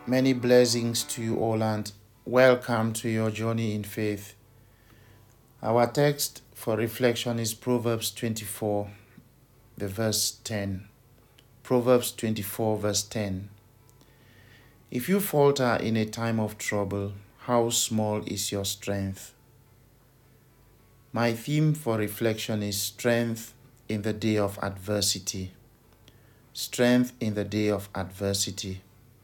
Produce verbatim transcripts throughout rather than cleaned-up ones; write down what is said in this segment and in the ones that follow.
Many blessings to you all and welcome to your journey in faith. Our text for reflection is Proverbs twenty-four, the verse ten. Proverbs twenty-four, verse ten. If you falter in a time of trouble, how small is your strength? My theme for reflection is strength in the day of adversity. Strength in the day of adversity.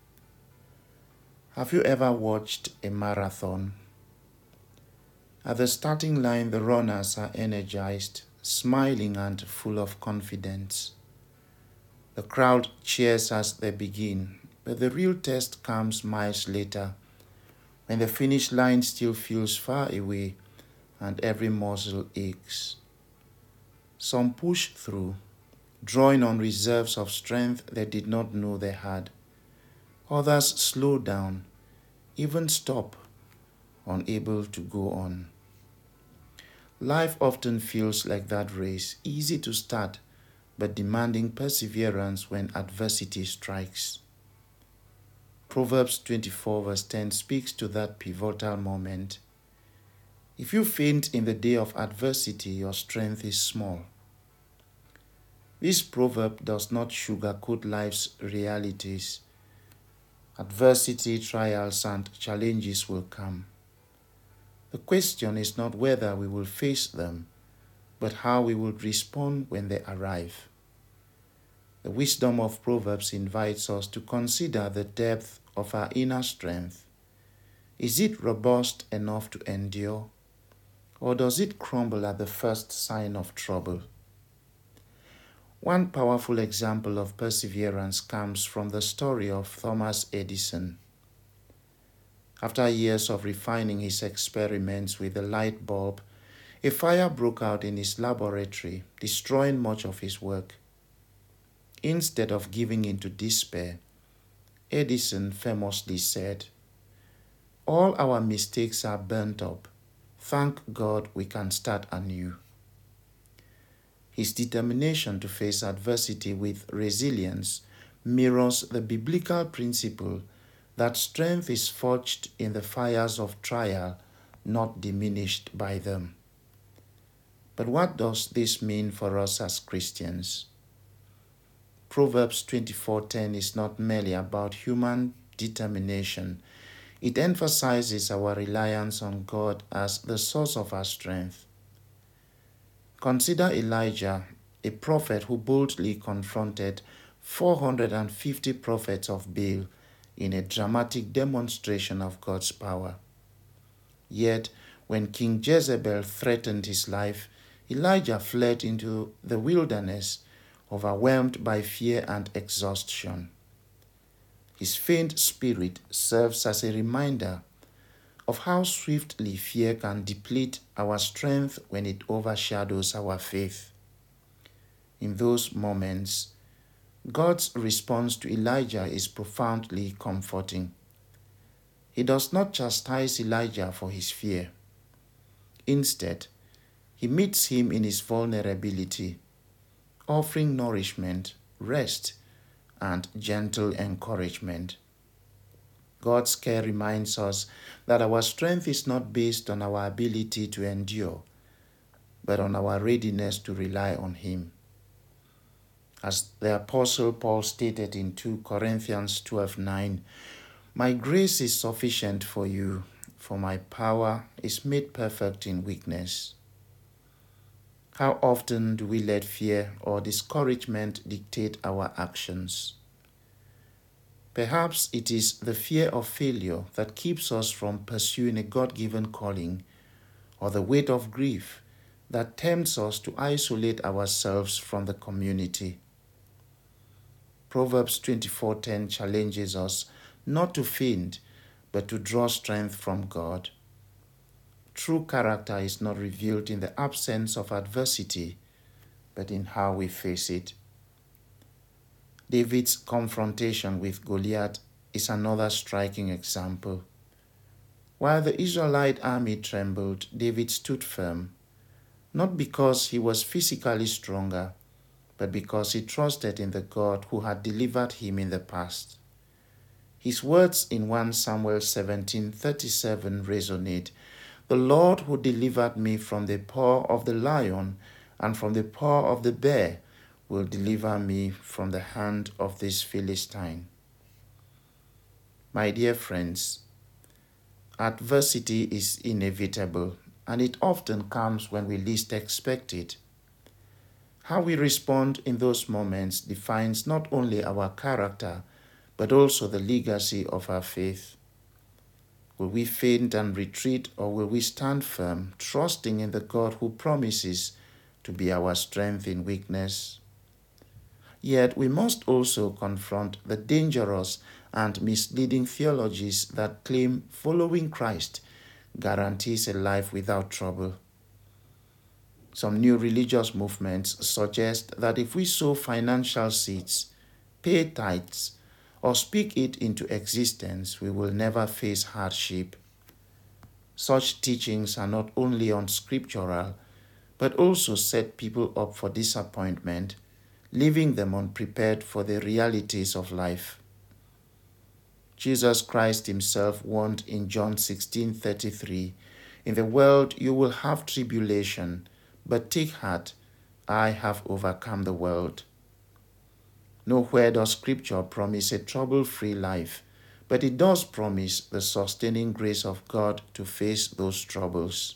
Have you ever watched a marathon? At the starting line, the runners are energized, smiling and full of confidence. The crowd cheers as they begin, but the real test comes miles later, when the finish line still feels far away and every muscle aches. Some push through, drawing on reserves of strength they did not know they had. Others slow down, even stop, unable to go on. Life often feels like that race, easy to start, but demanding perseverance when adversity strikes. Proverbs twenty-four verse ten speaks to that pivotal moment. If you faint in the day of adversity, your strength is small. This proverb does not sugarcoat life's realities. Adversity, trials, and challenges will come. The question is not whether we will face them, but how we will respond when they arrive. The wisdom of Proverbs invites us to consider the depth of our inner strength. Is it robust enough to endure, or does it crumble at the first sign of trouble? One powerful example of perseverance comes from the story of Thomas Edison. After years of refining his experiments with the light bulb, a fire broke out in his laboratory, destroying much of his work. Instead of giving in to despair, Edison famously said, "All our mistakes are burnt up. Thank God we can start anew." His determination to face adversity with resilience mirrors the biblical principle that strength is forged in the fires of trial, not diminished by them. But what does this mean for us as Christians? Proverbs twenty-four ten is not merely about human determination. It emphasizes our reliance on God as the source of our strength. Consider Elijah, a prophet who boldly confronted four hundred fifty prophets of Baal in a dramatic demonstration of God's power. Yet, when King Jezebel threatened his life, Elijah fled into the wilderness, overwhelmed by fear and exhaustion. His faint spirit serves as a reminder of how swiftly fear can deplete our strength when it overshadows our faith. In those moments, God's response to Elijah is profoundly comforting. He does not chastise Elijah for his fear. Instead, he meets him in his vulnerability, offering nourishment, rest, and gentle encouragement. God's care reminds us that our strength is not based on our ability to endure, but on our readiness to rely on Him. As the Apostle Paul stated in two Corinthians twelve nine, "My grace is sufficient for you, for my power is made perfect in weakness." How often do we let fear or discouragement dictate our actions? Perhaps it is the fear of failure that keeps us from pursuing a God-given calling, or the weight of grief that tempts us to isolate ourselves from the community. Proverbs twenty-four ten challenges us not to faint, but to draw strength from God. True character is not revealed in the absence of adversity, but in how we face it. David's confrontation with Goliath is another striking example. While the Israelite army trembled, David stood firm, not because he was physically stronger, but because he trusted in the God who had delivered him in the past. His words in First Samuel seventeen thirty-seven resonate. The Lord who delivered me from the paw of the lion and from the paw of the bear will deliver me from the hand of this Philistine. My dear friends, adversity is inevitable, and it often comes when we least expect it. How we respond in those moments defines not only our character, but also the legacy of our faith. Will we faint and retreat, or will we stand firm, trusting in the God who promises to be our strength in weakness? Yet we must also confront the dangerous and misleading theologies that claim following Christ guarantees a life without trouble. Some new religious movements suggest that if we sow financial seeds, pay tithes, or speak it into existence, we will never face hardship. Such teachings are not only unscriptural, but also set people up for disappointment, leaving them unprepared for the realities of life. Jesus Christ himself warned in John sixteen thirty-three, "In the world you will have tribulation, but take heart, I have overcome the world." Nowhere does Scripture promise a trouble-free life, but it does promise the sustaining grace of God to face those troubles.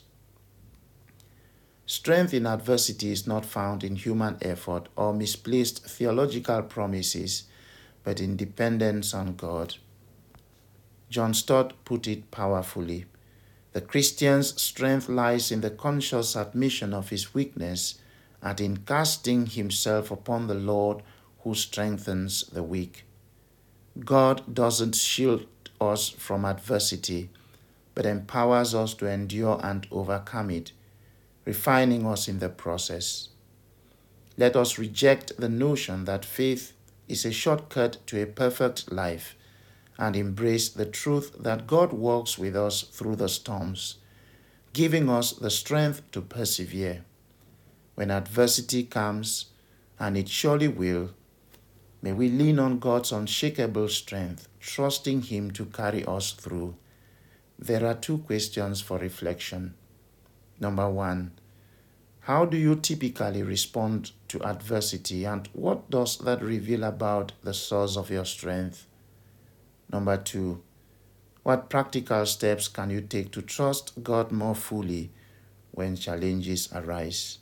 Strength in adversity is not found in human effort or misplaced theological promises, but in dependence on God. John Stott put it powerfully. The Christian's strength lies in the conscious admission of his weakness and in casting himself upon the Lord who strengthens the weak. God doesn't shield us from adversity, but empowers us to endure and overcome it, refining us in the process. Let us reject the notion that faith is a shortcut to a perfect life and embrace the truth that God works with us through the storms, giving us the strength to persevere. When adversity comes, and it surely will, may we lean on God's unshakable strength, trusting Him to carry us through. There are two questions for reflection. Number one, how do you typically respond to adversity, and what does that reveal about the source of your strength? Number two, what practical steps can you take to trust God more fully when challenges arise?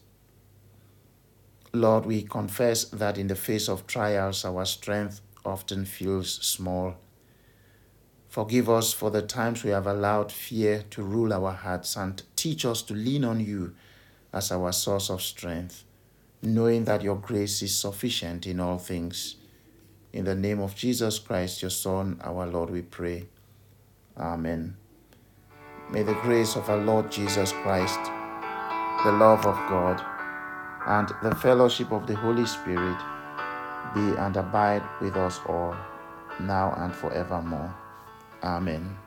Lord, we confess that in the face of trials, our strength often feels small. Forgive us for the times we have allowed fear to rule our hearts, and teach us to lean on you as our source of strength, knowing that your grace is sufficient in all things. In the name of Jesus Christ, your Son, our Lord, we pray. Amen. May the grace of our Lord Jesus Christ, the love of God, and the fellowship of the Holy Spirit be and abide with us all, now and forevermore. Amen.